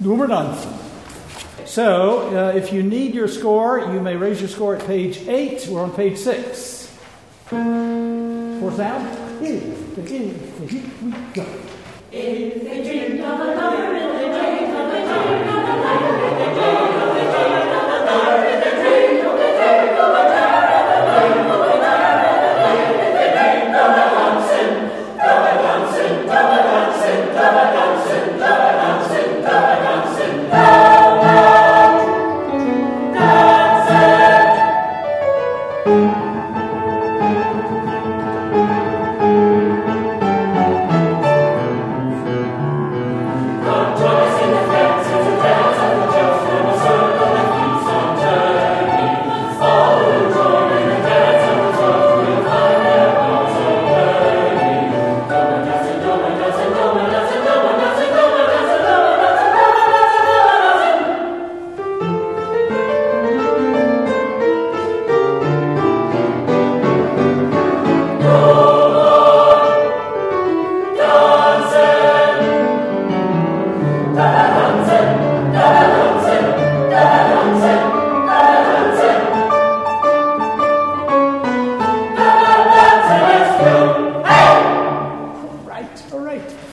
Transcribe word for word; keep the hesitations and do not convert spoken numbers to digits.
We're done. So, uh, if you need your score, you may raise your score at page eight. We're on page six. For sound, here we go. If they drink of a